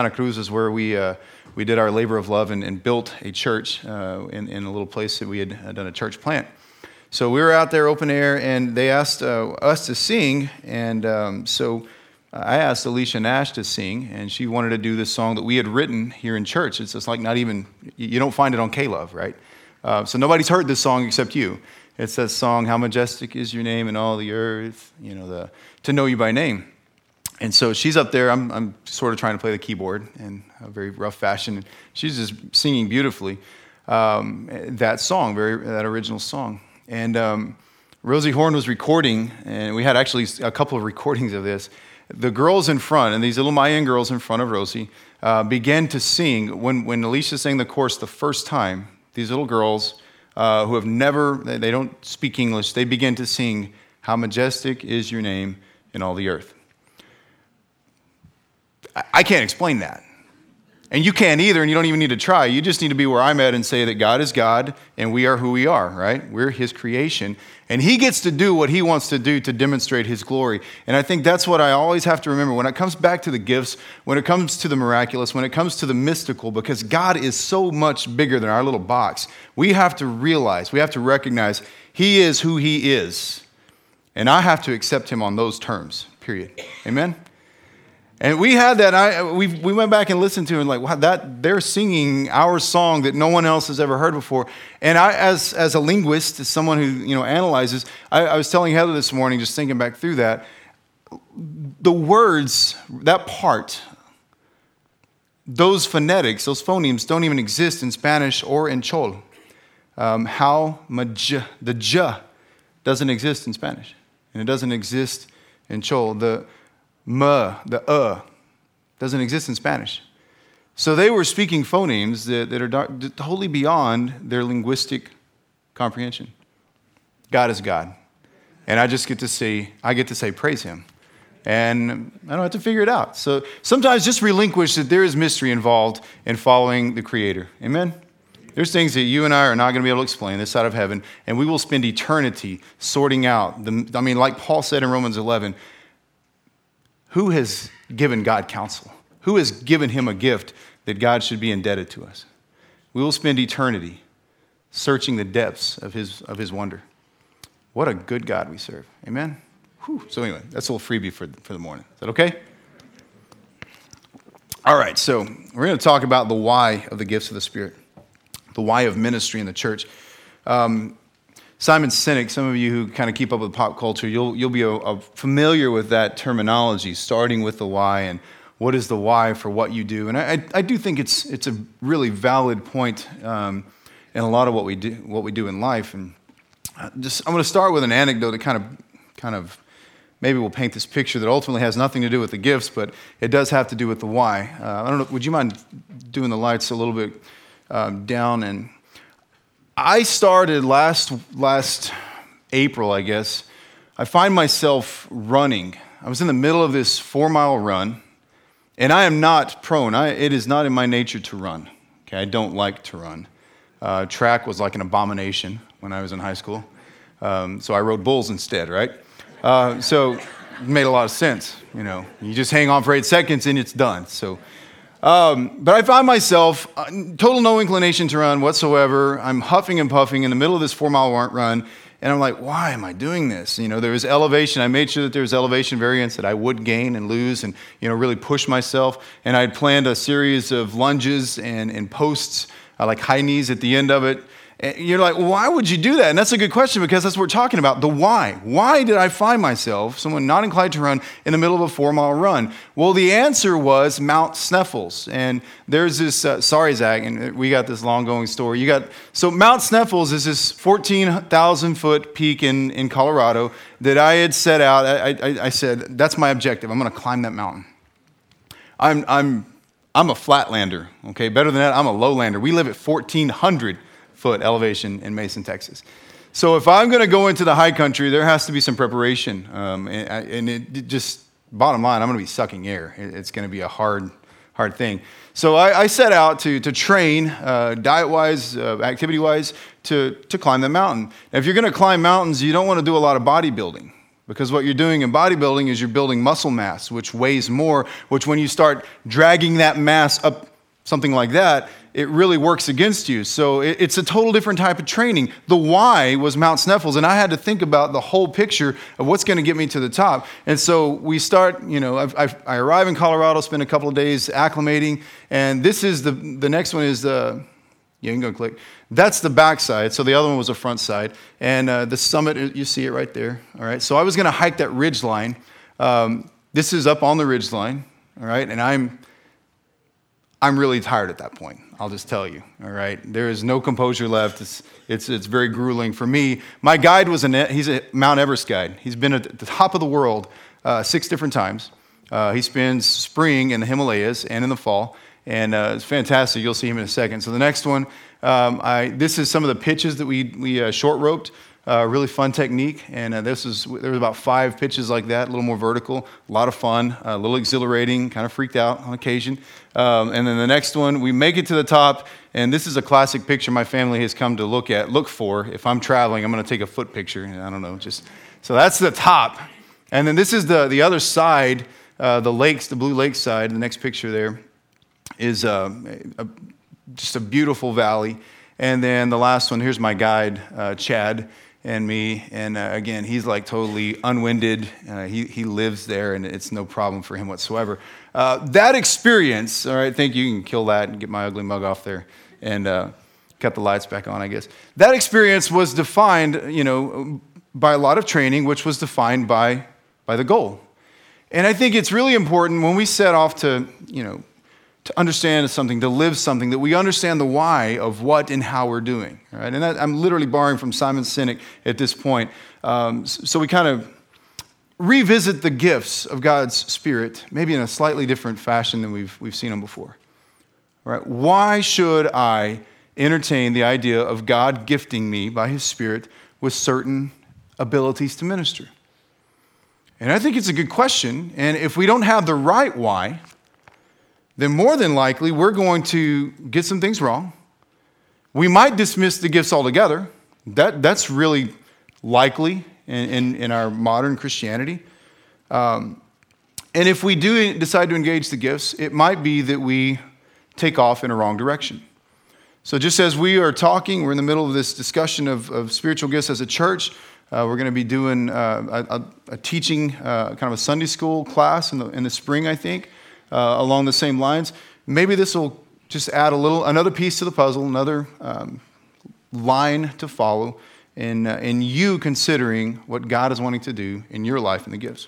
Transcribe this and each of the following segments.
Santa Cruz is where we did our labor of love and built a church in a little place that we had done a church plant. So we were out there open air, and they asked us to sing, and so I asked Alicia Nash to sing, and she wanted to do this song that we had written here in church. It's just like not even, you don't find it on K-Love, right? So nobody's heard this song except you. It's that song, "How Majestic Is Your Name in All the Earth," to know you by name. And so she's up there. I'm sort of trying to play the keyboard in a very rough fashion. She's just singing beautifully that song, that original song. And Rosie Horn was recording, and we had actually a couple of recordings of this. The girls in front, and these little Mayan girls in front of Rosie, began to sing. When Alicia sang the chorus the first time, these little girls who have they don't speak English, they began to sing, "How majestic is your name in all the earth." I can't explain that. And you can't either, and you don't even need to try. You just need to be where I'm at and say that God is God, and we are who we are, right? We're His creation. And He gets to do what He wants to do to demonstrate His glory. And I think that's what I always have to remember when it comes back to the gifts, when it comes to the miraculous, when it comes to the mystical, because God is so much bigger than our little box. We have to realize, we have to recognize He is who He is. And I have to accept Him on those terms, period. Amen? And we had that. We went back and listened to it, and like, wow, they're singing our song that no one else has ever heard before. And I, as a linguist, as someone who analyzes, I was telling Heather this morning, just thinking back through that, the words, that part, those phonetics, those phonemes don't even exist in Spanish or in Chol. The j doesn't exist in Spanish, and it doesn't exist in Chol. The doesn't exist in Spanish. So they were speaking phonemes that are totally beyond their linguistic comprehension. God is God. And I get to say, praise Him. And I don't have to figure it out. So sometimes just relinquish that there is mystery involved in following the Creator. Amen? There's things that you and I are not going to be able to explain this side of heaven, and we will spend eternity sorting out. Like Paul said in Romans 11, who has given God counsel? Who has given Him a gift that God should be indebted to us? We will spend eternity searching the depths of His wonder. What a good God we serve. Amen? Whew. So anyway, that's a little freebie for the morning. Is that okay? All right, so we're going to talk about the why of the gifts of the Spirit, the why of ministry in the church. Simon Sinek, some of you who kind of keep up with pop culture, you'll be familiar with that terminology, starting with the why and what is the why for what you do. And I do think it's a really valid point in a lot of what we do in life. And I'm going to start with an anecdote that kind of maybe will paint this picture that ultimately has nothing to do with the gifts, but it does have to do with the why. I don't know. Would you mind doing the lights a little bit down? And I started last April, I guess. I find myself running. I was in the middle of this 4-mile run, and I am not prone. It is not in my nature to run. Okay, I don't like to run. Track was like an abomination when I was in high school, so I rode bulls instead, right? So it made a lot of sense. You just hang on for 8 seconds and it's done. So. But I found myself total no inclination to run whatsoever. I'm huffing and puffing in the middle of this 4-mile run, and I'm like, why am I doing this? There was elevation. I made sure that there was elevation variance that I would gain and lose and, really push myself. And I had planned a series of lunges and posts, like high knees at the end of it. And you're like, why would you do that? And that's a good question, because that's what we're talking about, the why. Why did I find myself, someone not inclined to run, in the middle of a 4-mile run? Well, the answer was Mount Sneffels. And there's this, sorry, Zach, and we got this long-going story. So Mount Sneffels is this 14,000-foot peak in Colorado that I had set out. I said, that's my objective. I'm going to climb that mountain. I'm a flatlander, okay? Better than that, I'm a lowlander. We live at 1,400 foot elevation in Mason, Texas. So if I'm going to go into the high country, there has to be some preparation. And it just, bottom line, I'm going to be sucking air. It's going to be a hard thing. So I set out to train, diet-wise, activity-wise, to climb the mountain. Now, if you're going to climb mountains, you don't want to do a lot of bodybuilding, Because what you're doing in bodybuilding is you're building muscle mass, which weighs more, which when you start dragging that mass up, something like that, it really works against you. So it's a total different type of training. The why was Mount Sneffels, and I had to think about the whole picture of what's going to get me to the top. And so we start, I arrive in Colorado, spend a couple of days acclimating, and this is the next one is the, you can go click. That's the back side. So the other one was the front side. And the summit, you see it right there. All right. So I was going to hike that ridge line. This is up on the ridge line. All right. And I'm really tired at that point. I'll just tell you. All right. There is no composure left. It's very grueling for me. My guide he's a Mount Everest guide. He's been at the top of the world 6 different times. He spends spring in the Himalayas and in the fall. And it's fantastic. You'll see him in a second. So the next one, this is some of the pitches that we short roped. Really fun technique. And there was about 5 pitches like that, a little more vertical, a lot of fun, a little exhilarating, kind of freaked out on occasion. And then the next one, we make it to the top. And this is a classic picture my family has come to look for. If I'm traveling, I'm going to take a foot picture. I don't know, so that's the top. And then this is the other side, the lakes, the Blue Lake side. The next picture there is just a beautiful valley. And then the last one, here's my guide, Chad, and me. And again, he's like totally unwinded. He lives there, and it's no problem for him whatsoever. That experience, all right, thank you. You can kill that and get my ugly mug off there and cut the lights back on, I guess. That experience was defined, by a lot of training, which was defined by the goal. And I think it's really important when we set off to understand something, to live something, that we understand the why of what and how we're doing. Right? And I'm literally borrowing from Simon Sinek at this point. So we kind of revisit the gifts of God's Spirit, maybe in a slightly different fashion than we've seen them before. Right? Why should I entertain the idea of God gifting me by His Spirit with certain abilities to minister? And I think it's a good question. And if we don't have the right why, then more than likely we're going to get some things wrong. We might dismiss the gifts altogether. That's really likely in our modern Christianity. And if we do decide to engage the gifts, it might be that we take off in a wrong direction. So just as we are talking, we're in the middle of this discussion of spiritual gifts as a church. We're going to be doing a teaching, kind of a Sunday school class in the spring, I think. Along the same lines. Maybe this will just add another piece to the puzzle, another line to follow in you considering what God is wanting to do in your life and the gifts.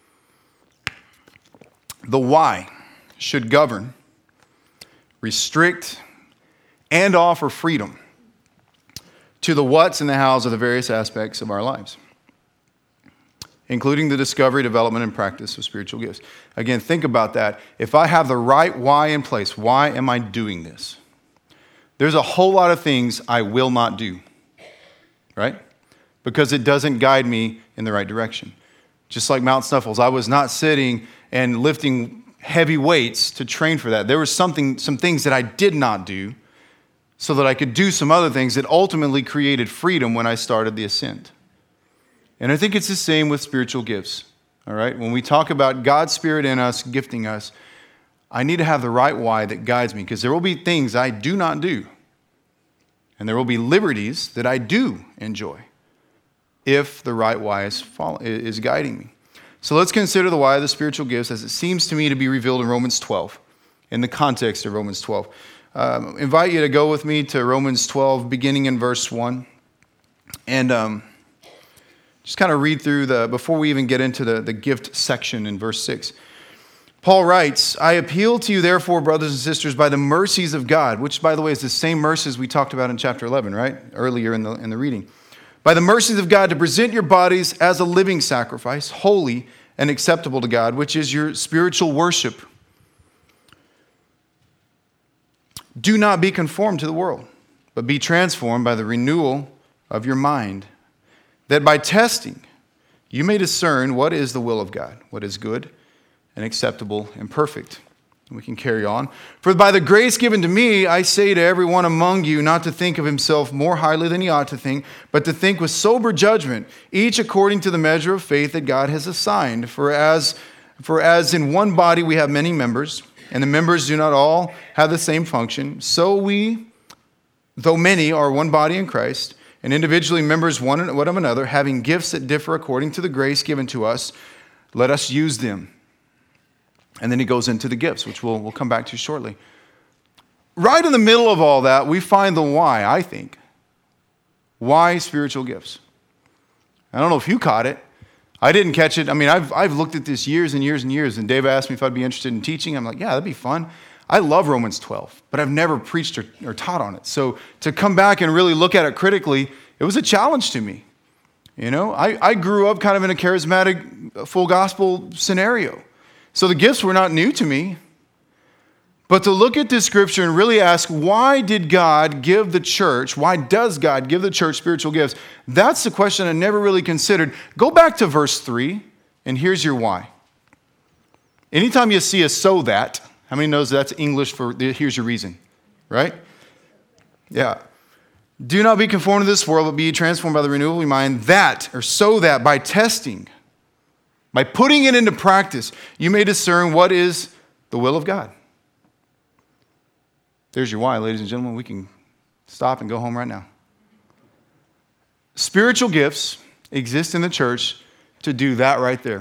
The why should govern, restrict, and offer freedom to the what's and the how's of the various aspects of our lives, including the discovery, development, and practice of spiritual gifts. Again, think about that. If I have the right why in place, why am I doing this? There's a whole lot of things I will not do, right? Because it doesn't guide me in the right direction. Just like Mount Sneffels, I was not sitting and lifting heavy weights to train for that. There were some things that I did not do so that I could do some other things that ultimately created freedom when I started the ascent. And I think it's the same with spiritual gifts, all right? When we talk about God's Spirit in us, gifting us, I need to have the right why that guides me, because there will be things I do not do, and there will be liberties that I do enjoy if the right why is guiding me. So let's consider the why of the spiritual gifts as it seems to me to be revealed in Romans 12, in the context of Romans 12. Invite you to go with me to Romans 12, beginning in verse 1, and just kind of read through before we even get into the gift section in verse 6. Paul writes, I appeal to you, therefore, brothers and sisters, by the mercies of God, which, by the way, is the same mercies we talked about in chapter 11, right? Earlier in the reading. By the mercies of God, to present your bodies as a living sacrifice, holy and acceptable to God, which is your spiritual worship. Do not be conformed to the world, but be transformed by the renewal of your mind, that by testing you may discern what is the will of God, what is good and acceptable and perfect. We can carry on. For by the grace given to me, I say to everyone among you not to think of himself more highly than he ought to think, but to think with sober judgment, each according to the measure of faith that God has assigned. For as in one body we have many members, and the members do not all have the same function, so we, though many, are one body in Christ, and individually members one of another, having gifts that differ according to the grace given to us, let us use them. And then he goes into the gifts, which we'll come back to shortly. Right in the middle of all that, we find the why, I think. Why spiritual gifts? I don't know if you caught it. I didn't catch it. I mean, I've looked at this years and years and years, and Dave asked me if I'd be interested in teaching. I'm like, yeah, that'd be fun. I love Romans 12, but I've never preached or taught on it. So to come back and really look at it critically, it was a challenge to me. You know, I grew up kind of in a charismatic full gospel scenario. So the gifts were not new to me. But to look at this scripture and really ask, why did God give the church, why does God give the church spiritual gifts? That's the question I never really considered. Go back to verse 3, and here's your why. Anytime you see a so that, how many knows that's English for here's your reason, right? Yeah. Do not be conformed to this world, but be transformed by the renewal of your mind, that, or so that, by testing, by putting it into practice, you may discern what is the will of God. There's your why, ladies and gentlemen. We can stop and go home right now. Spiritual gifts exist in the church to do that right there.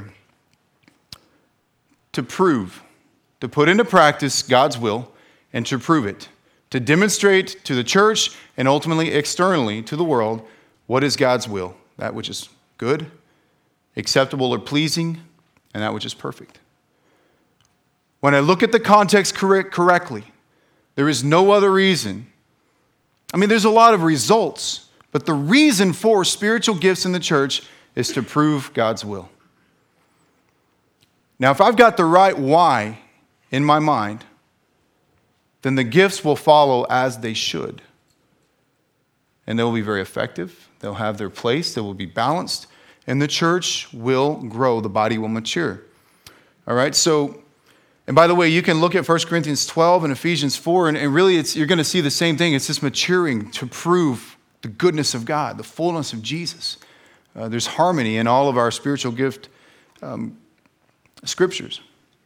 To prove, to put into practice God's will and to prove it. To demonstrate to the church and ultimately externally to the world what is God's will. That which is good, acceptable or pleasing, and that which is perfect. When I look at the context correctly, there is no other reason. I mean, there's a lot of results, but the reason for spiritual gifts in the church is to prove God's will. Now, if I've got the right why in my mind, then the gifts will follow as they should. And they will be very effective. They'll have their place. They will be balanced. And the church will grow. The body will mature. All right, so, and by the way, you can look at 1 Corinthians 12 and Ephesians 4, and really you're going to see the same thing. It's just maturing to prove the goodness of God, the fullness of Jesus. There's harmony in all of our spiritual gift scriptures.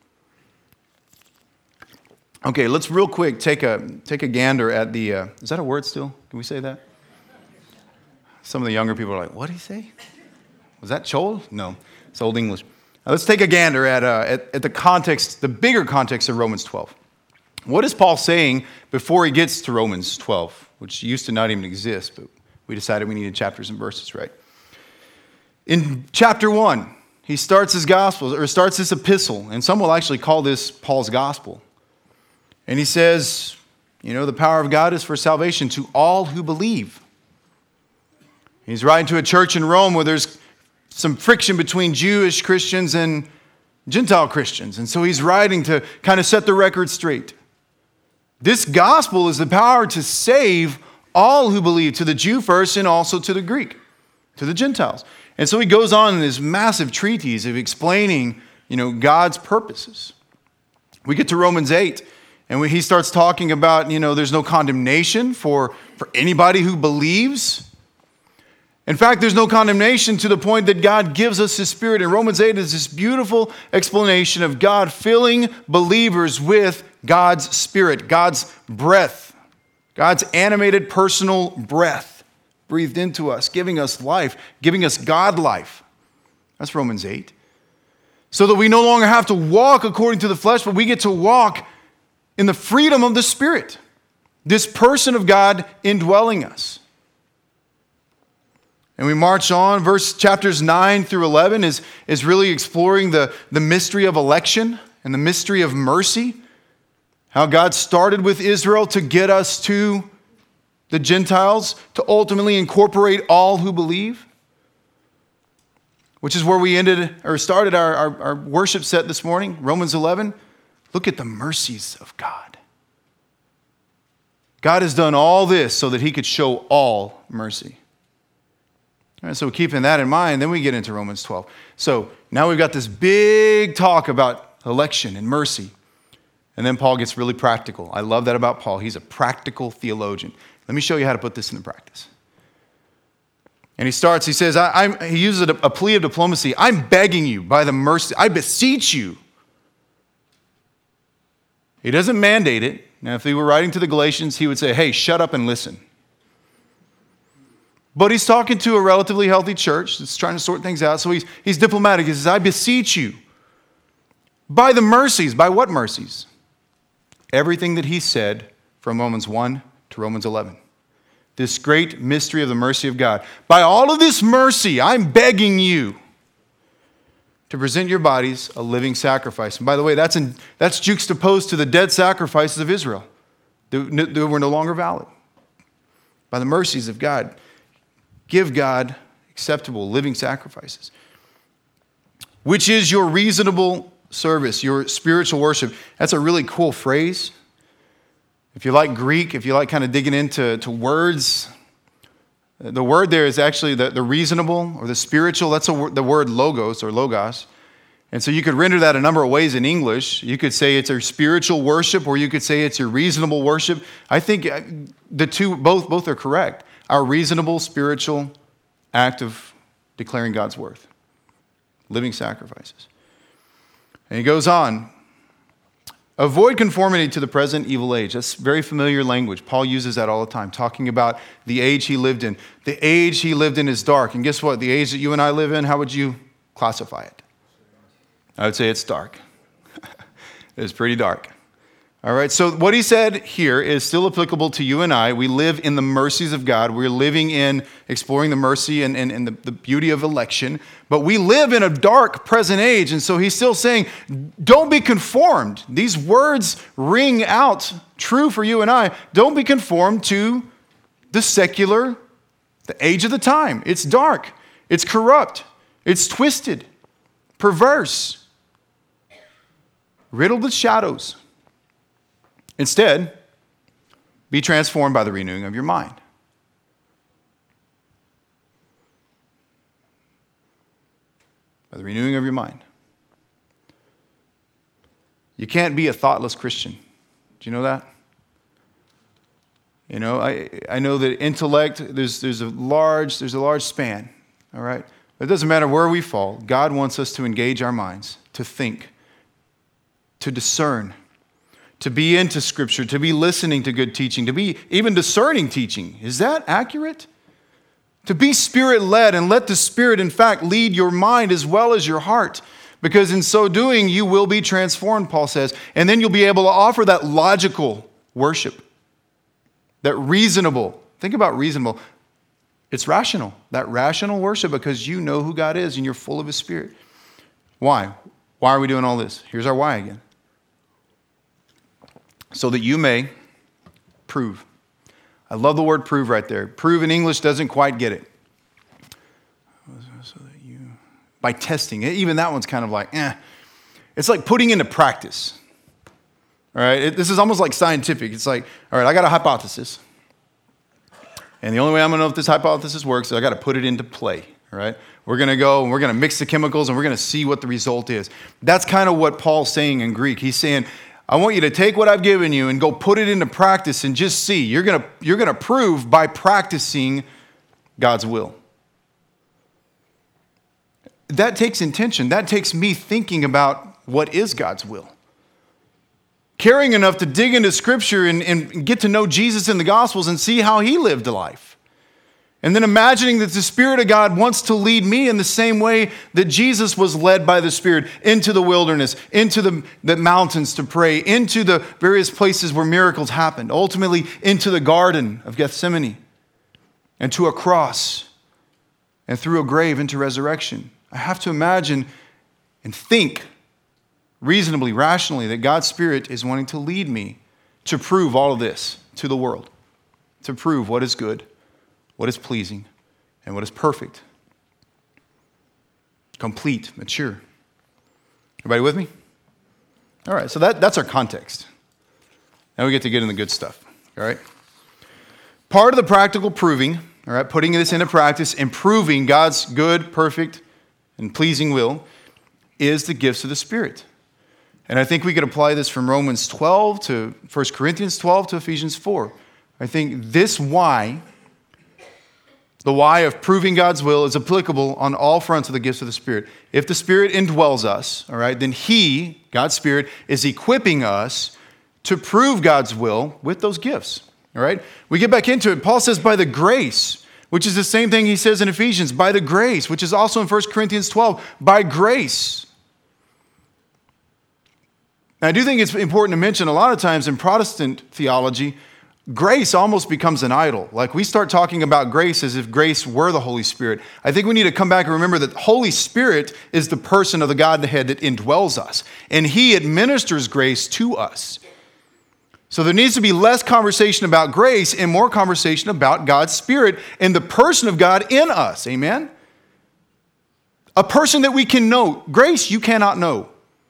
Okay, let's real quick take a gander at the, is that a word still? Can we say that? Some of the younger people are like, what did he say? Was that Chol? No, it's Old English. Now let's take a gander at the context, the bigger context of Romans 12. What is Paul saying before he gets to Romans 12, which used to not even exist, but we decided we needed chapters and verses, right? In chapter 1, he starts his gospel, or starts this epistle, and some will actually call this Paul's gospel. And he says, you know, the power of God is for salvation to all who believe. He's writing to a church in Rome where there's some friction between Jewish Christians and Gentile Christians. And so he's writing to kind of set the record straight. This gospel is the power to save all who believe, to the Jew first and also to the Greek, to the Gentiles. And so he goes on in this massive treatise of explaining, you know, God's purposes. We get to Romans 8, and he starts talking about, you know, there's no condemnation for anybody who believes. In fact, there's no condemnation to the point that God gives us His Spirit. And Romans 8 is this beautiful explanation of God filling believers with God's Spirit, God's breath, God's animated personal breath breathed into us, giving us life, giving us God life. That's Romans 8. So that we no longer have to walk according to the flesh, but we get to walk in the freedom of the Spirit, this person of God indwelling us. And we march on. Chapters 9 through 11 is really exploring the mystery of election and the mystery of mercy. How God started with Israel to get us to the Gentiles, to ultimately incorporate all who believe. Which is where we started our worship set this morning, Romans 11. Look at the mercies of God. God has done all this so that He could show all mercy. All right, so keeping that in mind, then we get into Romans 12. So now we've got this big talk about election and mercy. And then Paul gets really practical. I love that about Paul. He's a practical theologian. Let me show you how to put this into practice. And he says, he uses a plea of diplomacy. I'm begging you by the mercy, I beseech you. He doesn't mandate it. Now, if he were writing to the Galatians, he would say, hey, shut up and listen. But he's talking to a relatively healthy church that's trying to sort things out. So he's diplomatic. He says, I beseech you by the mercies. By what mercies? Everything that he said from Romans 1 to Romans 11. This great mystery of the mercy of God. By all of this mercy, I'm begging you to present your bodies a living sacrifice. And by the way, that's juxtaposed to the dead sacrifices of Israel. They were no longer valid. By the mercies of God, give God acceptable living sacrifices, which is your reasonable service, your spiritual worship. That's a really cool phrase. If you like Greek, if you like kind of digging into words, the word there is actually the reasonable or the spiritual. That's the word logos or logos. And so you could render that a number of ways in English. You could say it's your spiritual worship, or you could say it's your reasonable worship. I think the two, both are correct. Our reasonable spiritual act of declaring God's worth. Living sacrifices. And he goes on. Avoid conformity to the present evil age. That's very familiar language. Paul uses that all the time, talking about the age he lived in. The age he lived in is dark. And guess what? The age that you and I live in, how would you classify it? I would say it's dark. It's pretty dark. All right, so what he said here is still applicable to you and I. We live in the mercies of God. We're living in exploring the mercy and the beauty of election. But we live in a dark present age. And so he's still saying, don't be conformed. These words ring out true for you and I. Don't be conformed to the secular, the age of the time. It's dark. It's corrupt. It's twisted, perverse, riddled with shadows. Instead, be transformed by the renewing of your mind. By the renewing of your mind. You can't be a thoughtless Christian. Do you know that? You know, I know that intellect, there's a large span, all right? It doesn't matter where we fall. God wants us to engage our minds, to think, to discern, to be into Scripture, to be listening to good teaching, to be even discerning teaching. Is that accurate? To be Spirit-led and let the Spirit, in fact, lead your mind as well as your heart. Because in so doing, you will be transformed, Paul says. And then you'll be able to offer that logical worship, that reasonable. Think about reasonable. It's rational. That rational worship because you know who God is and you're full of His Spirit. Why? Why are we doing all this? Here's our why again. So that you may prove. I love the word prove right there. Prove in English doesn't quite get it. So that you, by testing, even that one's kind of like, It's like putting into practice. All right, this is almost like scientific. It's like, all right, I got a hypothesis. And the only way I'm going to know if this hypothesis works is I got to put it into play. All right, we're going to go and we're going to mix the chemicals and we're going to see what the result is. That's kind of what Paul's saying in Greek. He's saying, I want you to take what I've given you and go put it into practice and just see. You're going to prove by practicing God's will. That takes intention. That takes me thinking about what is God's will. Caring enough to dig into Scripture and get to know Jesus in the Gospels and see how He lived a life. And then imagining that the Spirit of God wants to lead me in the same way that Jesus was led by the Spirit into the wilderness, into the mountains to pray, into the various places where miracles happened, ultimately into the Garden of Gethsemane, and to a cross, and through a grave into resurrection. I have to imagine and think reasonably, rationally, that God's Spirit is wanting to lead me to prove all of this to the world, to prove what is good, what is pleasing, and what is perfect, complete, mature. Everybody with me? All right, so that's our context. Now we get to get in the good stuff, all right? Part of the practical proving, all right, putting this into practice, improving God's good, perfect, and pleasing will, is the gifts of the Spirit. And I think we could apply this from Romans 12 to 1 Corinthians 12 to Ephesians 4. I think this why, the why of proving God's will, is applicable on all fronts of the gifts of the Spirit. If the Spirit indwells us, all right, then He, God's Spirit, is equipping us to prove God's will with those gifts, all right? We get back into it. Paul says, by the grace, which is the same thing he says in Ephesians, by the grace, which is also in 1 Corinthians 12, by grace. Now, I do think it's important to mention a lot of times in Protestant theology, grace almost becomes an idol. Like we start talking about grace as if grace were the Holy Spirit. I think we need to come back and remember that the Holy Spirit is the person of the Godhead that indwells us, and He administers grace to us. So there needs to be less conversation about grace and more conversation about God's Spirit and the person of God in us. Amen? A person that we can know. Grace you cannot know.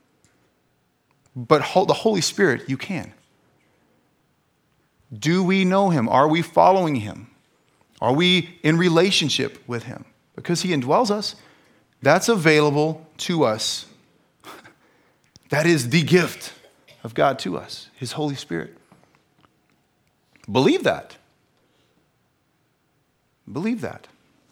But the Holy Spirit, you can. Do we know Him? Are we following Him? Are we in relationship with Him? Because He indwells us. That's available to us. That is the gift of God to us, His Holy Spirit. Believe that. Believe that.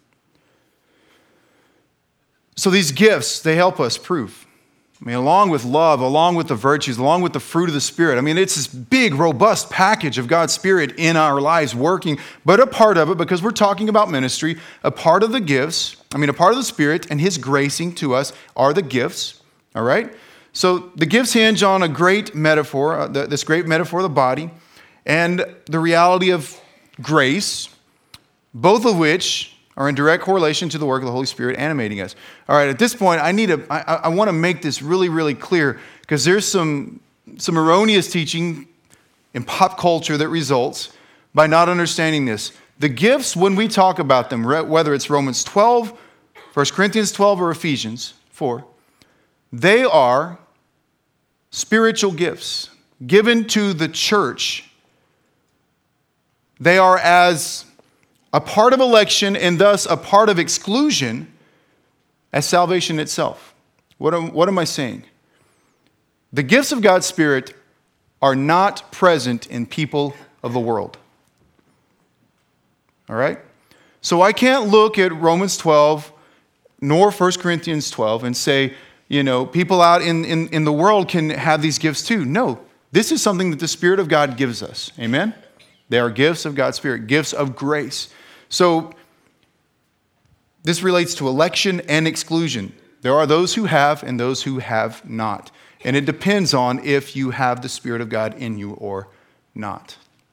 So these gifts, they help us prove. I mean, along with love, along with the virtues, along with the fruit of the Spirit. I mean, it's this big, robust package of God's Spirit in our lives working. But a part of it, because we're talking about ministry, a part of the gifts, a part of the Spirit and His gracing to us are the gifts. All right? So the gifts hinge on a great metaphor, this great metaphor of the body, and the reality of grace, both of which are in direct correlation to the work of the Holy Spirit animating us. All right, at this point, I want to make this really, really clear because there's some erroneous teaching in pop culture that results by not understanding this. The gifts, when we talk about them, whether it's Romans 12, 1 Corinthians 12, or Ephesians 4, they are spiritual gifts given to the church. They are as a part of election and thus a part of exclusion as salvation itself. What am I saying? The gifts of God's Spirit are not present in people of the world. All right? So I can't look at Romans 12 nor 1 Corinthians 12 and say, people out in the world can have these gifts too. No, this is something that the Spirit of God gives us. Amen? They are gifts of God's Spirit, gifts of grace. So this relates to election and exclusion. There are those who have and those who have not. And it depends on if you have the Spirit of God in you or not.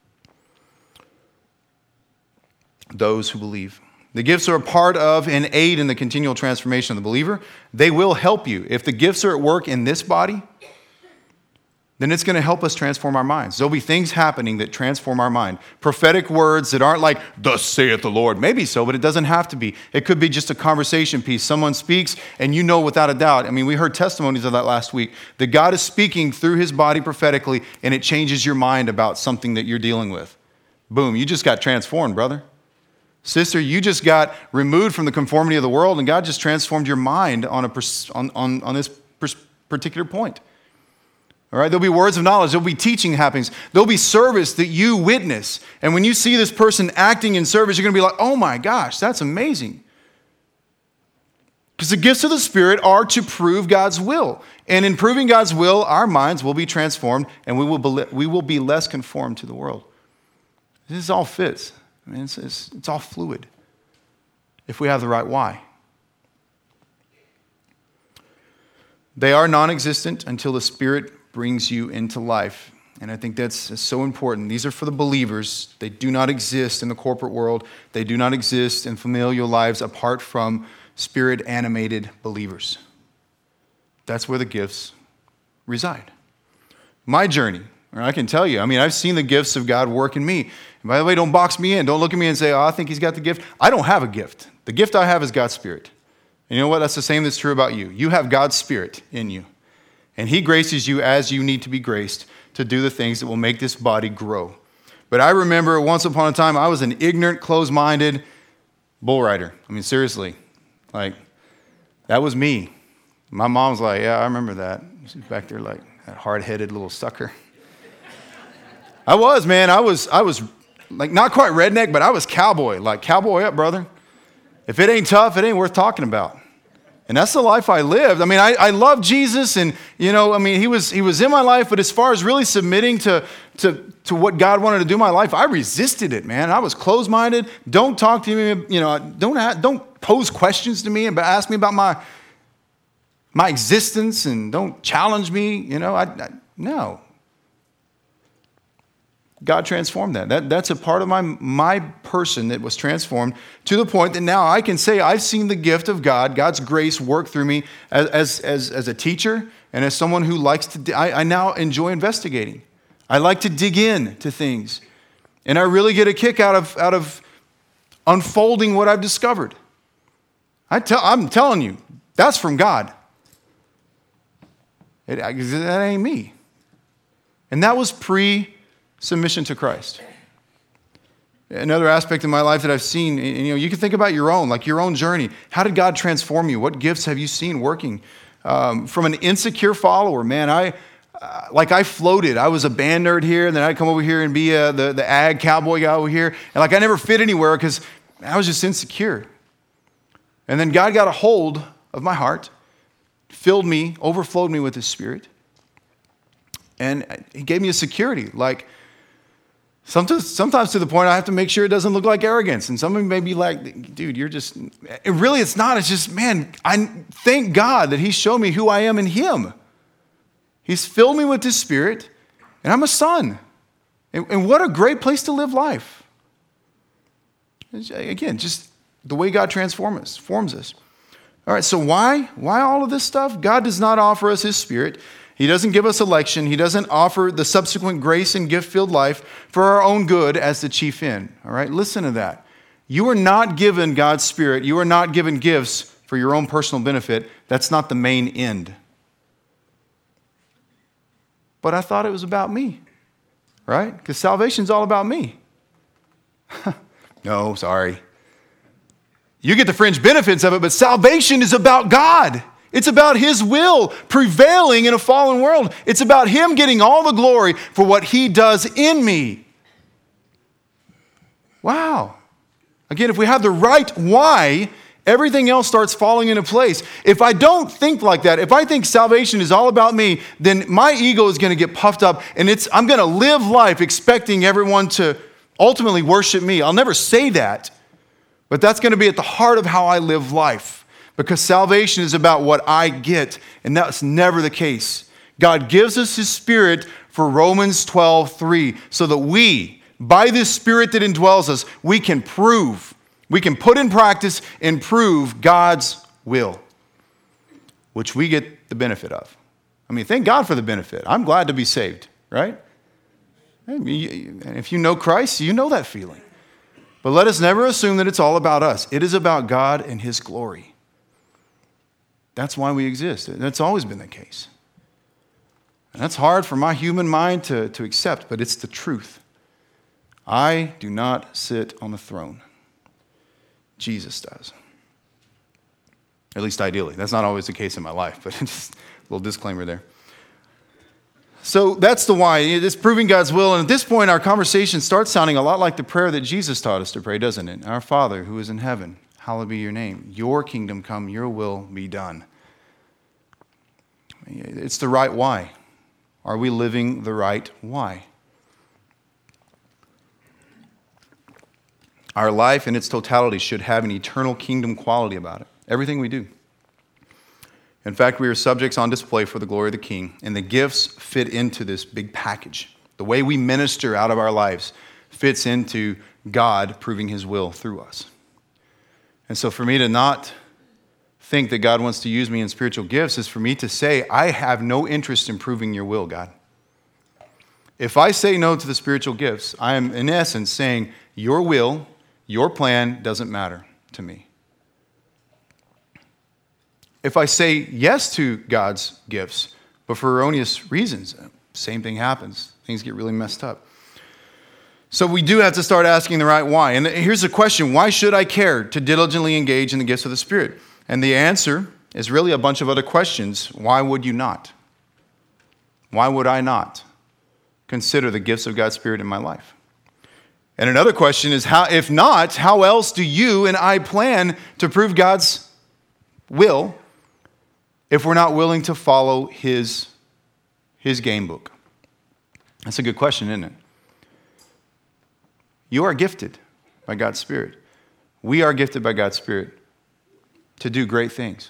Those who believe. The gifts are a part of and aid in the continual transformation of the believer. They will help you. If the gifts are at work in this body, then it's going to help us transform our minds. There'll be things happening that transform our mind. Prophetic words that aren't like, thus saith the Lord. Maybe so, but it doesn't have to be. It could be just a conversation piece. Someone speaks, and you know without a doubt. We heard testimonies of that last week, that God is speaking through His body prophetically, and it changes your mind about something that you're dealing with. Boom, you just got transformed, brother. Sister, you just got removed from the conformity of the world, and God just transformed your mind on this particular point. All right, there'll be words of knowledge. There'll be teaching happenings. There'll be service that you witness. And when you see this person acting in service, you're going to be like, oh my gosh, that's amazing. Because the gifts of the Spirit are to prove God's will. And in proving God's will, our minds will be transformed and we will be less conformed to the world. This all fits. It's all fluid if we have the right why. They are non-existent until the Spirit brings you into life. And I think that's so important. These are for the believers. They do not exist in the corporate world. They do not exist in familial lives apart from Spirit-animated believers. That's where the gifts reside. My journey, I can tell you, I've seen the gifts of God work in me. And by the way, don't box me in. Don't look at me and say, I think he's got the gift. I don't have a gift. The gift I have is God's Spirit. And you know what? That's the same that's true about you. You have God's Spirit in you. And He graces you as you need to be graced to do the things that will make this body grow. But I remember once upon a time, I was an ignorant, closed-minded bull rider. Seriously. That was me. My mom's like, yeah, I remember that. She's back there like, that hard-headed little sucker. I was, man. I was like not quite redneck, but I was cowboy. Like, cowboy up, brother. If it ain't tough, it ain't worth talking about. And that's the life I lived. I mean, I love Jesus, and he was in my life. But as far as really submitting to what God wanted to do in my life, I resisted it, man. I was closed-minded. Don't talk to me. Don't pose questions to me and ask me about my existence, and don't challenge me. No. God transformed that. That's a part of my person that was transformed to the point that now I can say I've seen the gift of God, God's grace work through me as a teacher and as someone who likes to, I now enjoy investigating. I like to dig in to things. And I really get a kick out of unfolding what I've discovered. I'm telling you, that's from God. That ain't me. And that was pre-submission to Christ. Another aspect of my life that I've seen, you can think about your own journey. How did God transform you? What gifts have you seen working? From an insecure follower, man, I floated. I was a band nerd here, and then I'd come over here and be the ag cowboy guy over here. And I never fit anywhere because I was just insecure. And then God got a hold of my heart, filled me, overflowed me with His Spirit. And He gave me a security. Like, sometimes to the point I have to make sure it doesn't look like arrogance. And some of you may be like, dude, really it's not. It's just, man, I thank God that He showed me who I am in Him. He's filled me with His Spirit, and I'm a son. And what a great place to live life. Again, just the way God forms us. All right, so why all of this stuff? God does not offer us His Spirit. He doesn't give us election. He doesn't offer the subsequent grace and gift-filled life for our own good as the chief end. All right, listen to that. You are not given God's Spirit. You are not given gifts for your own personal benefit. That's not the main end. But I thought it was about me, right? Because salvation's all about me. No, sorry. You get the fringe benefits of it, but salvation is about God. It's about His will prevailing in a fallen world. It's about Him getting all the glory for what He does in me. Wow. Again, if we have the right why, everything else starts falling into place. If I don't think like that, if I think salvation is all about me, then my ego is going to get puffed up, and I'm going to live life expecting everyone to ultimately worship me. I'll never say that, but that's going to be at the heart of how I live life. Because salvation is about what I get, and that's never the case. God gives us His Spirit for Romans 12:3, so that we, by this Spirit that indwells us, we can put in practice and prove God's will, which we get the benefit of. I mean, thank God for the benefit. I'm glad to be saved, right? And if you know Christ, you know that feeling. But let us never assume that it's all about us. It is about God and His glory. That's why we exist. That's always been the case. And that's hard for my human mind to accept, but it's the truth. I do not sit on the throne. Jesus does. At least ideally. That's not always the case in my life, but just a little disclaimer there. So that's the why. It's proving God's will. And at this point, our conversation starts sounding a lot like the prayer that Jesus taught us to pray, doesn't it? Our Father who is in heaven, hallowed be your name. Your kingdom come, your will be done. It's the right why. Are we living the right why? Our life in its totality should have an eternal kingdom quality about it. Everything we do. In fact, we are subjects on display for the glory of the King, and the gifts fit into this big package. The way we minister out of our lives fits into God proving His will through us. And so for me to not think that God wants to use me in spiritual gifts is for me to say, I have no interest in proving your will, God. If I say no to the spiritual gifts, I am in essence saying, your will, your plan doesn't matter to me. If I say yes to God's gifts, but for erroneous reasons, same thing happens. Things get really messed up. So we do have to start asking the right why. And here's the question, why should I care to diligently engage in the gifts of the Spirit? And the answer is really a bunch of other questions. Why would you not? Why would I not consider the gifts of God's Spirit in my life? And another question is, if not, how else do you and I plan to prove God's will if we're not willing to follow his game book? That's a good question, isn't it? You are gifted by God's Spirit. We are gifted by God's Spirit to do great things.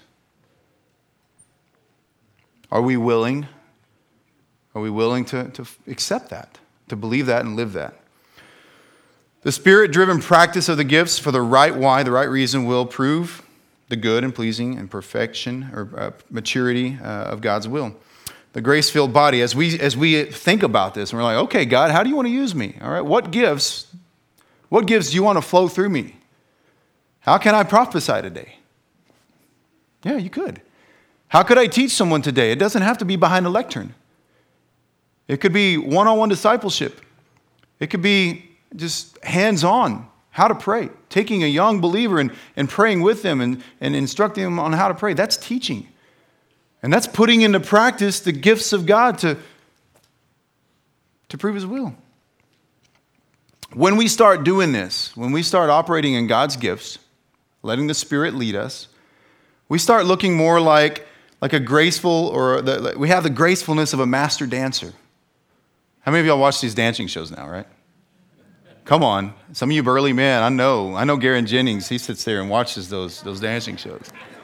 Are we willing? Are we willing to accept that, to believe that and live that? The Spirit-driven practice of the gifts for the right why, the right reason, will prove the good and pleasing and perfection or maturity of God's will. The grace-filled body, as we think about this, and we're like, okay, God, how do you want to use me? All right, what gifts do you want to flow through me? How can I prophesy today? Yeah, you could. How could I teach someone today? It doesn't have to be behind a lectern. It could be one-on-one discipleship. It could be just hands-on, how to pray. Taking a young believer and praying with them and instructing them on how to pray. That's teaching. And that's putting into practice the gifts of God to prove his will. When we start doing this, when we start operating in God's gifts, letting the Spirit lead us, we start looking more like a graceful, we have the gracefulness of a master dancer. How many of y'all watch these dancing shows now, right? Come on. Some of you burly men, I know Garen Jennings, he sits there and watches those dancing shows.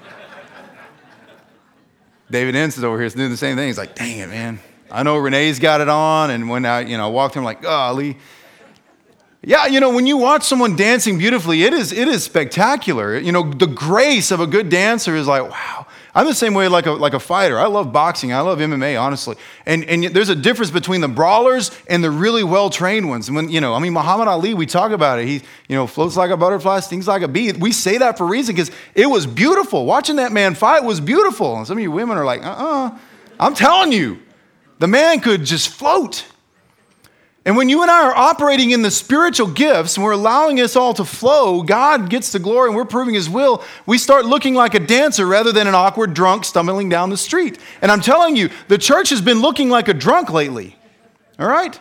David Enns is over here doing the same thing. He's like, dang it, man. I know Renee's got it on, and when I walked in, I'm like, golly. Yeah, when you watch someone dancing beautifully, it is spectacular. The grace of a good dancer is like, wow. I'm the same way like a fighter. I love boxing. I love MMA, honestly. And there's a difference between the brawlers and the really well-trained ones. And when, Muhammad Ali, we talk about it. He, floats like a butterfly, stings like a bee. We say that for a reason because it was beautiful. Watching that man fight was beautiful. And some of you women are like, I'm telling you, the man could just float. And when you and I are operating in the spiritual gifts and we're allowing us all to flow, God gets the glory and we're proving his will, we start looking like a dancer rather than an awkward drunk stumbling down the street. And I'm telling you, the church has been looking like a drunk lately. All right?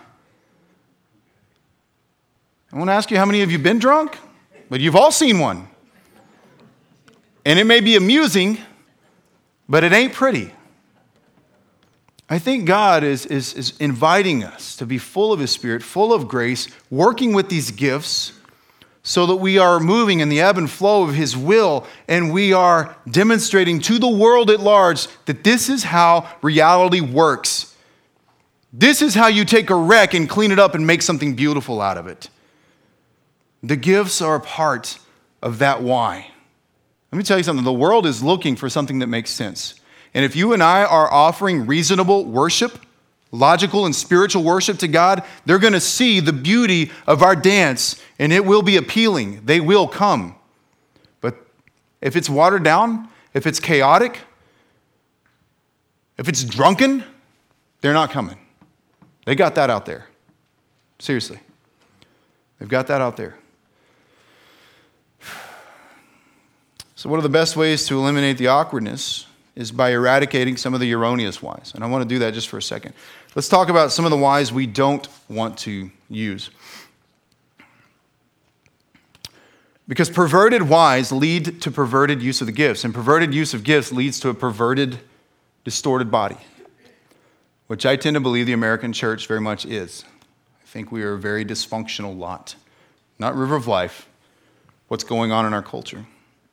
I want to ask you, how many of you have been drunk? But you've all seen one. And it may be amusing, but it ain't pretty. I think God is inviting us to be full of his Spirit, full of grace, working with these gifts so that we are moving in the ebb and flow of his will, and we are demonstrating to the world at large that this is how reality works. This is how you take a wreck and clean it up and make something beautiful out of it. The gifts are a part of that why. Let me tell you something. The world is looking for something that makes sense. And if you and I are offering reasonable worship, logical and spiritual worship to God, they're going to see the beauty of our dance, and it will be appealing. They will come. But if it's watered down, if it's chaotic, if it's drunken, they're not coming. They got that out there. Seriously. They've got that out there. So what are the best ways to eliminate the awkwardness? Is by eradicating some of the erroneous whys. And I want to do that just for a second. Let's talk about some of the whys we don't want to use. Because perverted whys lead to perverted use of the gifts, and perverted use of gifts leads to a perverted, distorted body, which I tend to believe the American church very much is. I think we are a very dysfunctional lot. Not River of Life, what's going on in our culture.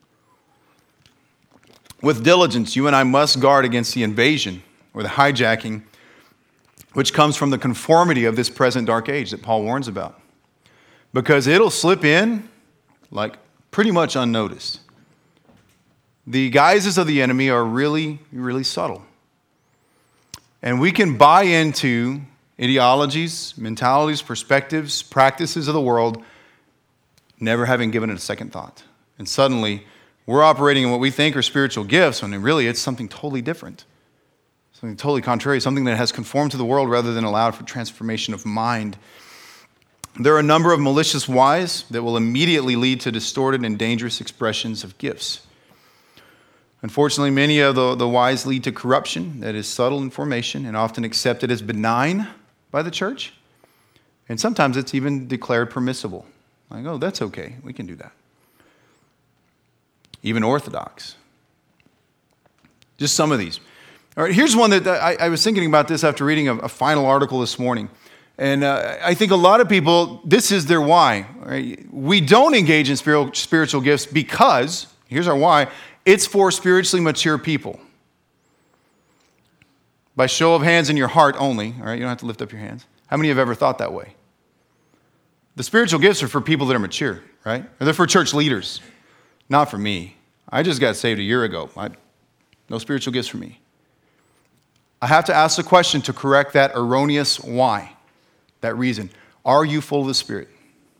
With diligence, you and I must guard against the invasion or the hijacking which comes from the conformity of this present dark age that Paul warns about. Because it'll slip in like pretty much unnoticed. The guises of the enemy are really, really subtle. And we can buy into ideologies, mentalities, perspectives, practices of the world, never having given it a second thought. And suddenly, we're operating in what we think are spiritual gifts, when really it's something totally different. Something totally contrary, something that has conformed to the world rather than allowed for transformation of mind. There are a number of malicious whys that will immediately lead to distorted and dangerous expressions of gifts. Unfortunately, many of the whys lead to corruption that is subtle in formation and often accepted as benign by the church. And sometimes it's even declared permissible. Like, oh, that's okay. We can do that. Even orthodox. Just some of these. All right, here's one that I was thinking about this after reading a final article this morning. And I think a lot of people, this is their why. Right? We don't engage in spiritual gifts because, here's our why, it's for spiritually mature people. By show of hands in your heart only. All right, you don't have to lift up your hands. How many have ever thought that way? The spiritual gifts are for people that are mature, right? Or they're for church leaders, not for me. I just got saved a year ago. No spiritual gifts for me. I have to ask the question to correct that erroneous why, that reason. Are you full of the Spirit?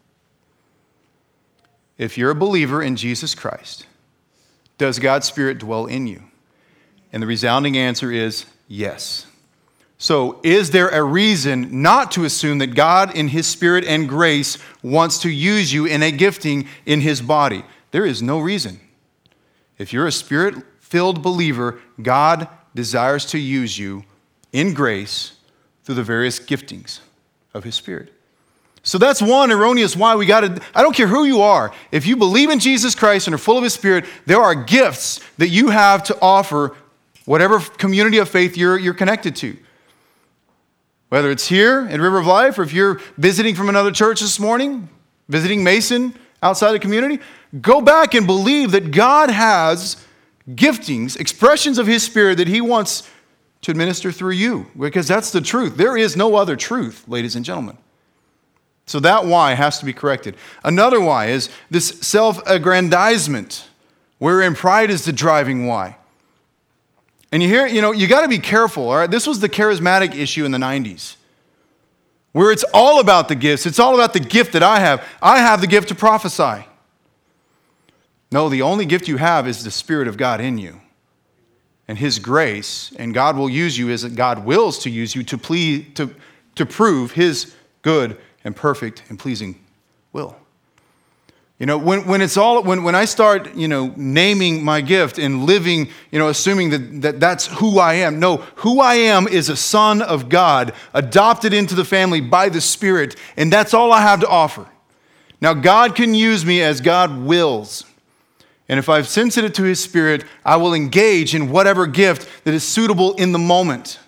If you're a believer in Jesus Christ, does God's Spirit dwell in you? And the resounding answer is yes. So, is there a reason not to assume that God, in His Spirit and grace, wants to use you in a gifting in His body? There is no reason. If you're a Spirit-filled believer, God desires to use you in grace through the various giftings of His Spirit. So that's one erroneous why we got to, I don't care who you are. If you believe in Jesus Christ and are full of His Spirit, there are gifts that you have to offer whatever community of faith you're connected to. Whether it's here at River of Life, or if you're visiting from another church this morning, visiting Mason outside the community, go back and believe that God has giftings, expressions of His Spirit that He wants to administer through you, because that's the truth. There is no other truth, ladies and gentlemen. So that why has to be corrected. Another why is this self-aggrandizement, wherein pride is the driving why. And you got to be careful, all right? This was the charismatic issue in the 90s, where it's all about the gifts. It's all about the gift that I have. I have the gift to prophesy. No, the only gift you have is the Spirit of God in you and His grace, and God will use you as God wills to use you to prove His good and perfect and pleasing will. When I start, naming my gift and living, assuming that that's who I am. No, who I am is a son of God, adopted into the family by the Spirit, and that's all I have to offer. Now, God can use me as God wills. And if I've sensitive to His Spirit, I will engage in whatever gift that is suitable in the moment.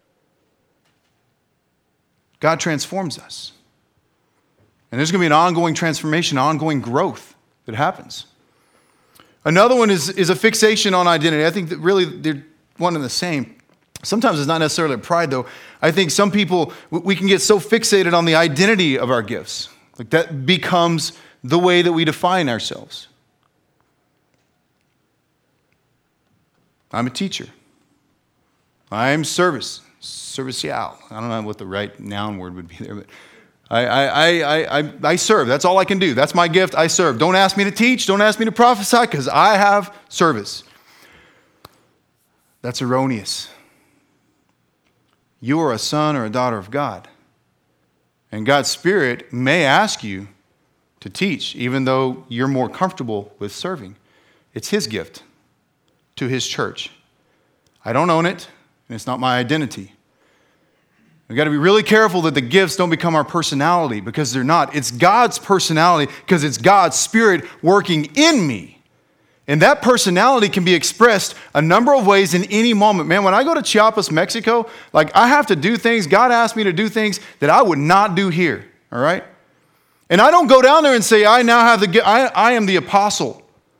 God transforms us. And there's going to be an ongoing transformation, ongoing growth that happens. Another one is a fixation on identity. I think that really they're one and the same. Sometimes it's not necessarily pride, though. I think some people, we can get so fixated on the identity of our gifts. Like that becomes the way that we define ourselves. I'm a teacher. I'm servicial. I don't know what the right noun word would be there, but I serve. That's all I can do. That's my gift. I serve. Don't ask me to teach. Don't ask me to prophesy because I have service. That's erroneous. You are a son or a daughter of God. And God's Spirit may ask you to teach, even though you're more comfortable with serving. It's His gift to His church. I don't own it, and it's not my identity. We've got to be really careful that the gifts don't become our personality, because they're not. It's God's personality, because it's God's Spirit working in me. And that personality can be expressed a number of ways in any moment. Man, when I go to Chiapas, Mexico, I have to do things, God asked me to do things that I would not do here, all right? And I don't go down there and say, I now have the gift, I am the apostle.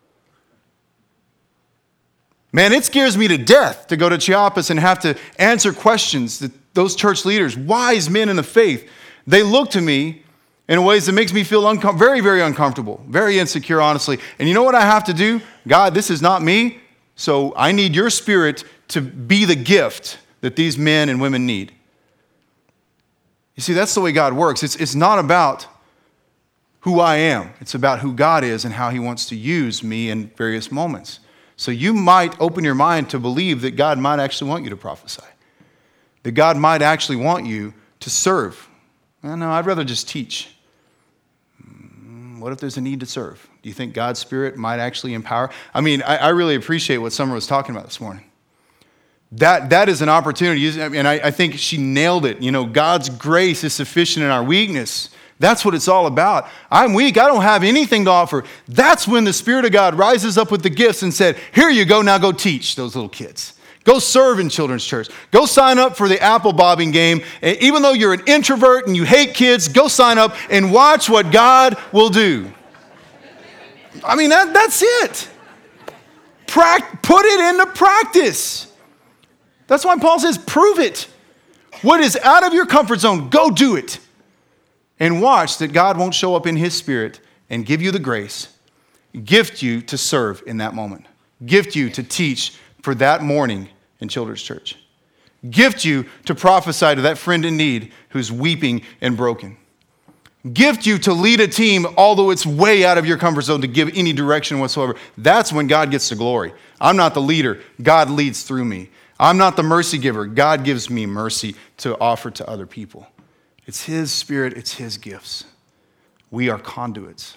Man, it scares me to death to go to Chiapas and have to answer questions that those church leaders, wise men in the faith, they look to me in ways that makes me feel very, very uncomfortable, very insecure, honestly. And you know what I have to do? God, this is not me, so I need your Spirit to be the gift that these men and women need. You see, that's the way God works. It's not about who I am. It's about who God is and how He wants to use me in various moments. So you might open your mind to believe that God might actually want you to prophesy. That God might actually want you to serve. Well, no, I'd rather just teach. What if there's a need to serve? Do you think God's Spirit might actually empower? I mean, I really appreciate what Summer was talking about this morning. That is an opportunity, and I think she nailed it. God's grace is sufficient in our weakness. That's what it's all about. I'm weak. I don't have anything to offer. That's when the Spirit of God rises up with the gifts and said, here you go, now go teach those little kids. Go serve in children's church. Go sign up for the apple bobbing game. Even though you're an introvert and you hate kids, go sign up and watch what God will do. I mean, that's it. Put it into practice. That's why Paul says, prove it. What is out of your comfort zone, go do it. And watch that God won't show up in his Spirit and give you the grace, gift you to serve in that moment, gift you to teach for that morning in children's church, gift you to prophesy to that friend in need who's weeping and broken, gift you to lead a team although it's way out of your comfort zone to give any direction whatsoever. That's when God gets the glory. I'm not the leader. God leads through me. I'm not the mercy giver. God gives me mercy to offer to other people. It's his Spirit. It's his gifts. We are conduits.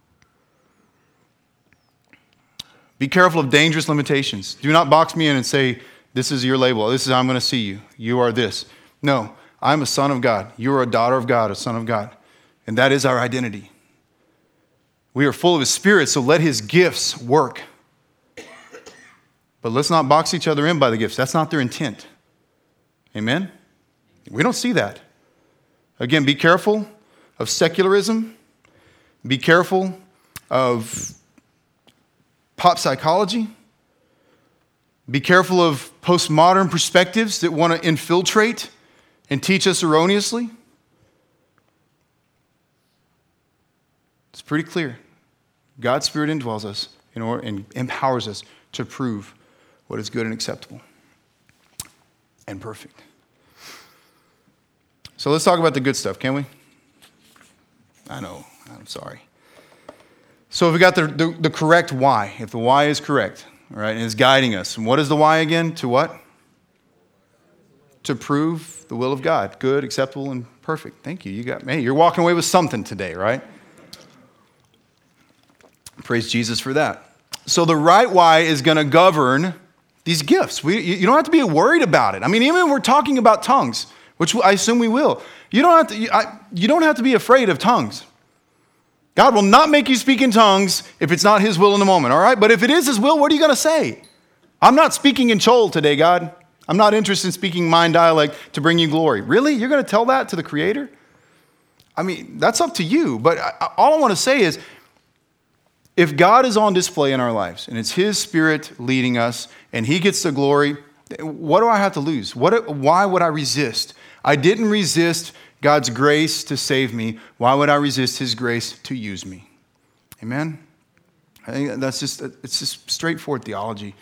Be careful of dangerous limitations. Do not box me in and say, this is your label. This is how I'm going to see you. You are this. No, I'm a son of God. You are a daughter of God, a son of God. And that is our identity. We are full of his Spirit, so let his gifts work. But let's not box each other in by the gifts. That's not their intent. Amen? We don't see that. Again, be careful of secularism. Be careful of pop psychology. Be careful of postmodern perspectives that want to infiltrate and teach us erroneously. It's pretty clear. God's Spirit indwells us and empowers us to prove what is good and acceptable and perfect. So let's talk about the good stuff, can we? I know, I'm sorry. So if we got the correct why, if the why is correct, all right, and is guiding us, and what is the why again? To what? To prove the will of God, good, acceptable, and perfect. Thank you. You're walking away with something today, right? Praise Jesus for that. So the right why is going to govern these gifts. You don't have to be worried about it. I mean, even when we're talking about tongues, which I assume we will, you don't have to be afraid of tongues. God will not make you speak in tongues if it's not his will in the moment, all right? But if it is his will, what are you going to say? I'm not speaking in Chol today, God. I'm not interested in speaking mind dialect to bring you glory. Really? You're going to tell that to the Creator? I mean, that's up to you. But all I want to say is, if God is on display in our lives, and it's his Spirit leading us, and he gets the glory, what do I have to lose? Why would I resist? I didn't resist God's grace to save me. Why would I resist his grace to use me? Amen? I think it's just straightforward theology.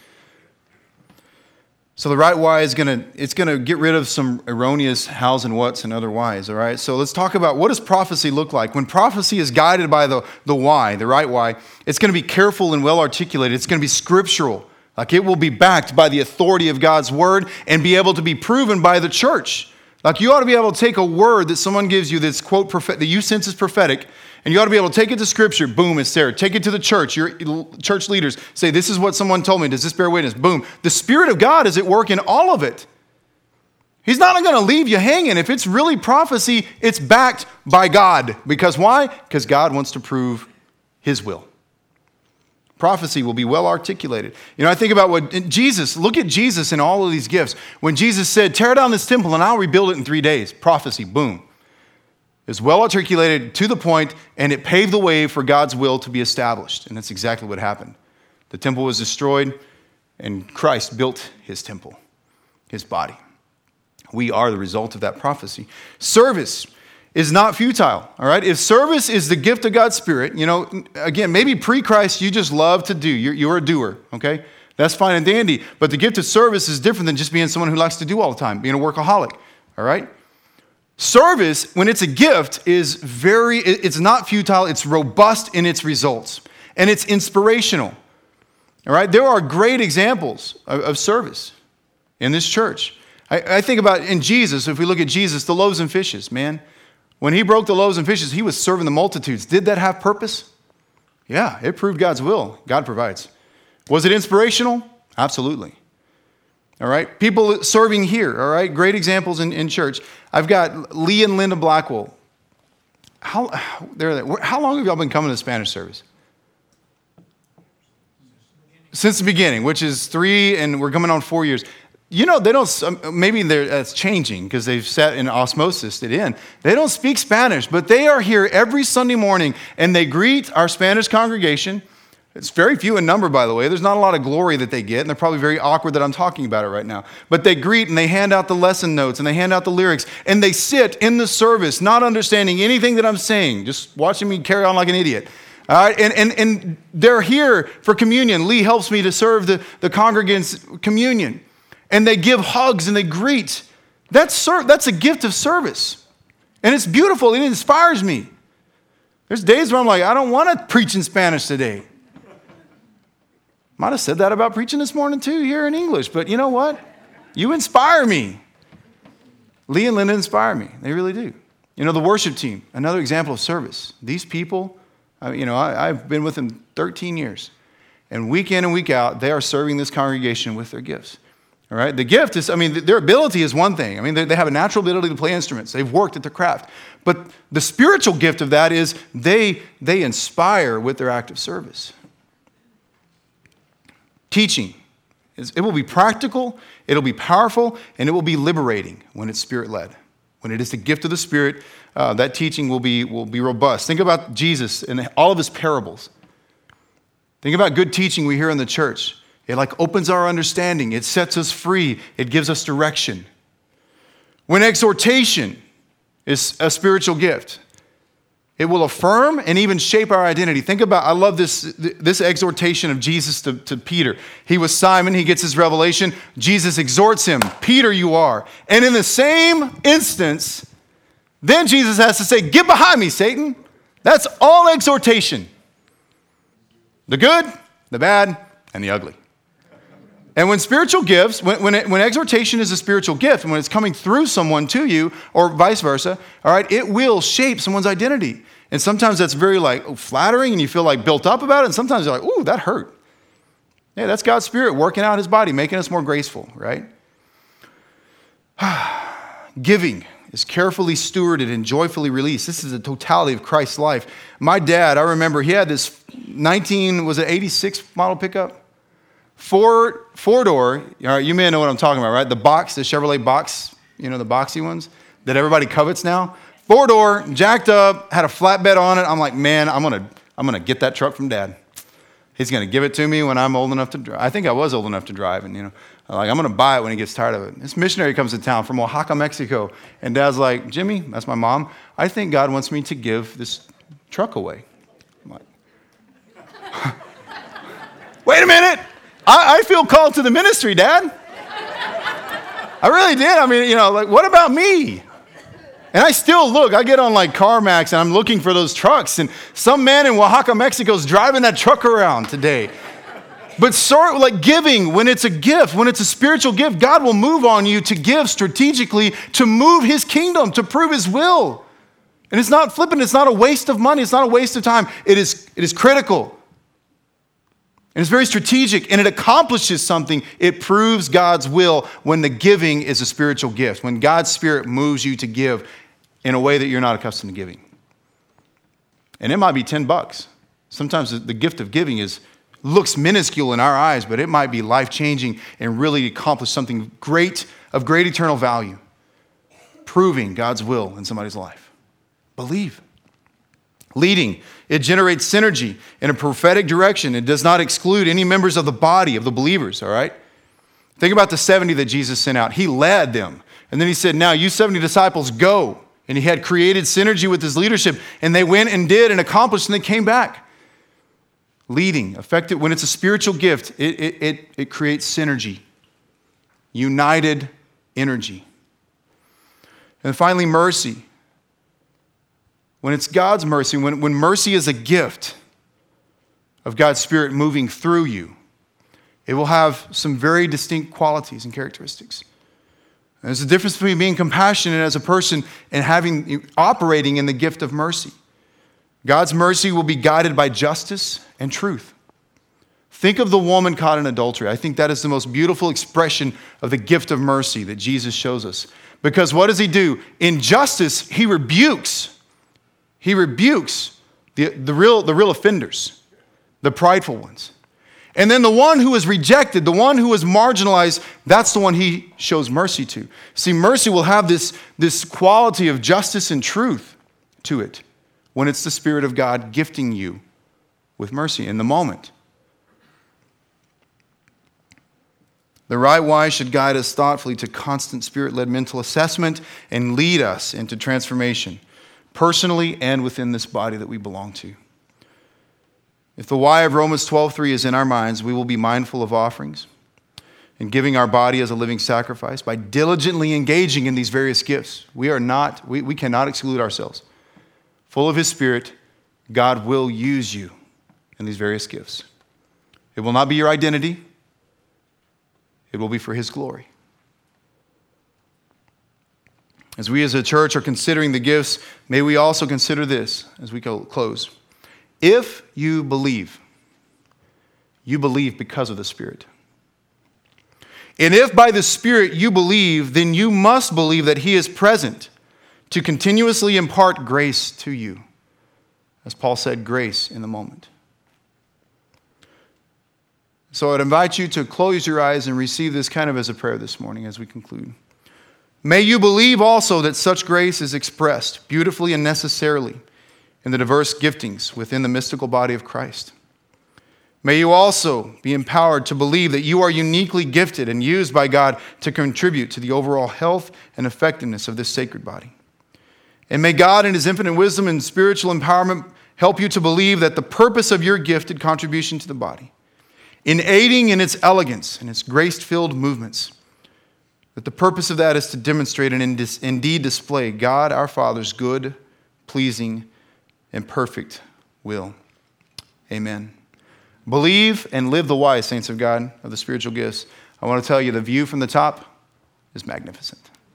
So the right why is it's gonna get rid of some erroneous hows and whats and other whys, all right? So let's talk about, what does prophecy look like? When prophecy is guided by the why, the right why, it's gonna be careful and well articulated. It's gonna be scriptural. Like, it will be backed by the authority of God's word and be able to be proven by the church. Like, you ought to be able to take a word that someone gives you that's, quote, that you sense is prophetic, and you ought to be able to take it to Scripture. Boom, it's there. Take it to the church. Your church leaders say, this is what someone told me. Does this bear witness? Boom. The Spirit of God is at work in all of it. He's not going to leave you hanging. If it's really prophecy, it's backed by God. Because why? Because God wants to prove his will. Prophecy will be well articulated. I think about look at Jesus in all of these gifts. When Jesus said, tear down this temple and I'll rebuild it in 3 days. Prophecy, boom. It's well articulated, to the point, and it paved the way for God's will to be established. And that's exactly what happened. The temple was destroyed, and Christ built his temple, his body. We are the result of that prophecy. Service is not futile, all right? If service is the gift of God's Spirit, again, maybe pre-Christ you just love to do. You're a doer, okay? That's fine and dandy. But the gift of service is different than just being someone who likes to do all the time, being a workaholic, all right? Service, when it's a gift, it's not futile, it's robust in its results, and it's inspirational, all right? There are great examples of service in this church. I think about in Jesus, if we look at Jesus, the loaves and fishes, man. When he broke the loaves and fishes, he was serving the multitudes. Did that have purpose? Yeah, it proved God's will. God provides. Was it inspirational? Absolutely. All right, people serving here, all right, great examples in church. I've got Lee and Linda Blackwell. How long have y'all been coming to Spanish service? Since the beginning, which is 3, and we're coming on 4 years. You know, they don't, maybe that's changing because they've set in osmosis it in. They don't speak Spanish, but they are here every Sunday morning, and they greet our Spanish congregation. It's very few in number, by the way. There's not a lot of glory that they get, and they're probably very awkward that I'm talking about it right now. But they greet, and they hand out the lesson notes, and they hand out the lyrics, and they sit in the service, not understanding anything that I'm saying, just watching me carry on like an idiot. All right, and they're here for communion. Lee helps me to serve the congregants communion. And they give hugs, and they greet. That's a gift of service. And it's beautiful. It inspires me. There's days where I'm like, I don't want to preach in Spanish today. Might have said that about preaching this morning too here in English, but you know what? You inspire me. Lee and Linda inspire me. They really do. You know, the worship team, another example of service. These people, I've been with them 13 years. And week in and week out, they are serving this congregation with their gifts. All right? The gift is, their ability is one thing. They have a natural ability to play instruments. They've worked at their craft. But the spiritual gift of that is they inspire with their act of service. Teaching. It will be practical, it'll be powerful, and it will be liberating when it's Spirit-led. When it is the gift of the Spirit, that teaching will be robust. Think about Jesus and all of his parables. Think about good teaching we hear in the church. It opens our understanding. It sets us free. It gives us direction. When exhortation is a spiritual gift, it will affirm and even shape our identity. Think about, I love this exhortation of Jesus to Peter. He was Simon, he gets his revelation. Jesus exhorts him, Peter you are. And in the same instance, then Jesus has to say, get behind me, Satan. That's all exhortation. The good, the bad, and the ugly. And when spiritual gifts, when exhortation is a spiritual gift, and when it's coming through someone to you, or vice versa, all right, it will shape someone's identity. And sometimes that's very flattering, and you feel built up about it, and sometimes you're ooh, that hurt. Yeah, that's God's Spirit working out his body, making us more graceful, right? Giving is carefully stewarded and joyfully released. This is the totality of Christ's life. My dad, I remember, he had this 86 model pickup? Four-door, all right, you may know what I'm talking about, right? The Chevrolet box, the boxy ones that everybody covets now. 4-door, jacked up, had a flatbed on it. I'm like, man, I'm gonna get that truck from Dad. He's gonna give it to me when I'm old enough to drive. I think I was old enough to drive, and I'm gonna buy it when he gets tired of it. This missionary comes to town from Oaxaca, Mexico, and Dad's like, Jimmy, that's my mom, I think God wants me to give this truck away. I'm like, wait a minute. I feel called to the ministry, Dad. I really did. What about me? And I still look. I get on CarMax, and I'm looking for those trucks. And some man in Oaxaca, Mexico is driving that truck around today. But giving, when it's a gift, when it's a spiritual gift, God will move on you to give strategically, to move his kingdom, to prove his will. And it's not flippant. It's not a waste of money. It's not a waste of time. It is critical. And it's very strategic, and it accomplishes something. It proves God's will when the giving is a spiritual gift, when God's Spirit moves you to give in a way that you're not accustomed to giving. And it might be $10. Sometimes the gift of giving looks minuscule in our eyes, but it might be life-changing and really accomplish something great, of great eternal value, proving God's will in somebody's life. Believe. Leading, it generates synergy in a prophetic direction. It does not exclude any members of the body of the believers, all right? Think about the 70 that Jesus sent out. He led them. And then he said, now you 70 disciples, go. And he had created synergy with his leadership. And they went and did and accomplished, and they came back. Leading, effective, when it's a spiritual gift, it creates synergy. United energy. And finally, mercy. When it's God's mercy, when mercy is a gift of God's Spirit moving through you, it will have some very distinct qualities and characteristics. There's a difference between being compassionate as a person and operating in the gift of mercy. God's mercy will be guided by justice and truth. Think of the woman caught in adultery. I think that is the most beautiful expression of the gift of mercy that Jesus shows us. Because what does he do? In justice, he rebukes. He rebukes the real offenders, the prideful ones. And then the one who is rejected, the one who is marginalized, that's the one he shows mercy to. See, mercy will have this quality of justice and truth to it when it's the Spirit of God gifting you with mercy in the moment. The right why should guide us thoughtfully to constant Spirit-led mental assessment and lead us into transformation, personally and within this body that we belong to. If the why of Romans 12:3 is in our minds, we will be mindful of offerings and giving our body as a living sacrifice by diligently engaging in these various gifts. We cannot exclude ourselves. Full of His Spirit, God will use you in these various gifts. It will not be your identity. It will be for His glory. As we as a church are considering the gifts, may we also consider this as we close. If you believe because of the Spirit. And if by the Spirit you believe, then you must believe that He is present to continuously impart grace to you. As Paul said, grace in the moment. So I'd invite you to close your eyes and receive this kind of as a prayer this morning as we conclude. May you believe also that such grace is expressed beautifully and necessarily in the diverse giftings within the mystical body of Christ. May you also be empowered to believe that you are uniquely gifted and used by God to contribute to the overall health and effectiveness of this sacred body. And may God in His infinite wisdom and spiritual empowerment help you to believe that the purpose of your gifted contribution to the body, in aiding in its elegance and its grace-filled movements, that the purpose of that is to demonstrate and indeed display God our Father's good, pleasing, and perfect will. Amen. Believe and live the why, saints of God, of the spiritual gifts. I want to tell you, the view from the top is magnificent.